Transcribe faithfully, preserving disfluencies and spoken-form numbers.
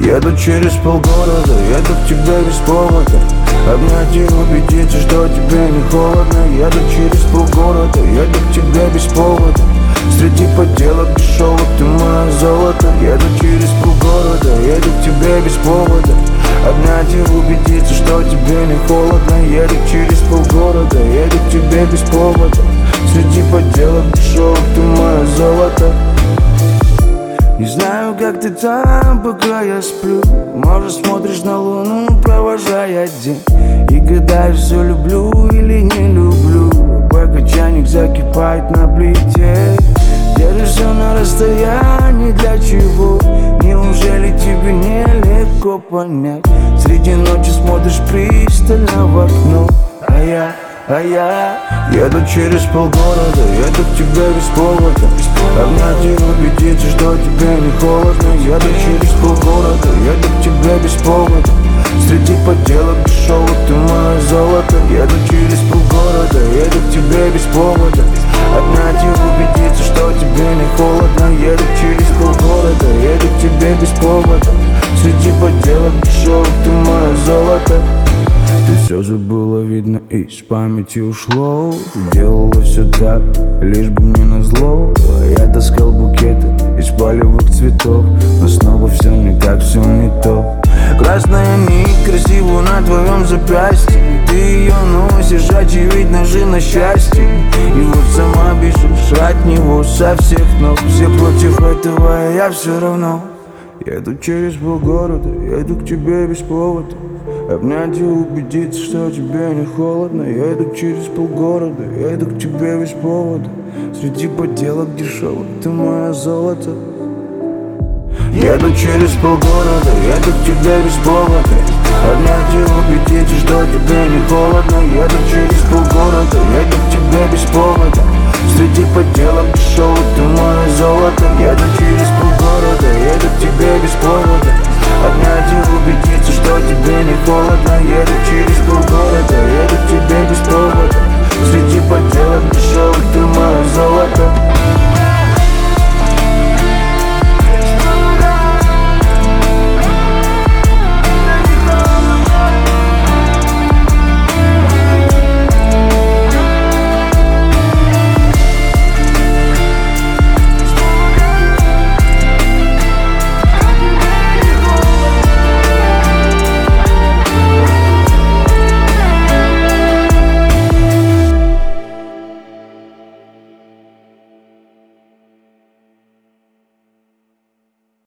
Еду через полгорода, еду к тебе без повода. Обнять и убедиться, что тебе не холодно. Еду через полгорода, еду к тебе без повода. Среди подделок дешевых ты мое золото. Еду через полгорода, еду к тебе без повода. Обнять и убедиться, что тебе не холодно. Еду через полгорода, еду к тебе без повода. Среди подделок дешевых ты мое золото. Не знаю, как ты там, пока я сплю. Может, смотришь на луну, провожая день, и гадаешь, все люблю или не люблю. Пока чайник закипает на плите, держишь все на расстоянии, для чего? Неужели тебе нелегко понять? Среди ночи смотришь пристально в окно, а я, а я еду через полгорода, еду к тебе без повода. Обнять и убедиться, что тебе не холодно. Еду через полгорода, еду к тебе без повода. Среди подделок дешевых ты мое золото. Еду через полгорода, еду к тебе без повода. Обнять и убедиться, что тебе не холодно. Еду через полгорода, еду к тебе без повода. Среди подделок дешевых ты мое золото. Ты все забыла, видно, из памяти ушло. Делала все так, лишь бы мне назло. Я таскал букеты из полевых цветов, но снова все не так, все не то. Красная нить красивую на твоем запястье, ты ее носишь, очевидно же на счастье. И вот сама бежишь от него со всех ног. Все против этого, а я все равно. Еду через полгорода, еду к тебе без повода. Обнять и убедиться, что тебе не холодно. Я иду через полгорода, я иду к тебе без повода. Среди подделок дешевых ты мое золото. Еду через полгорода, еду к тебе без повода. Обнять и убедиться, что тебе не холодно. Еду через полгорода, еду к тебе без повода. Среди подделок дешевых ты мое золото. Еду через полгорода, еду к тебе без повода. Обнять и убедиться, что тебе не холодно. Еду через полгорода, еду к тебе без повода. Среди подделок дешевых ты мое золото.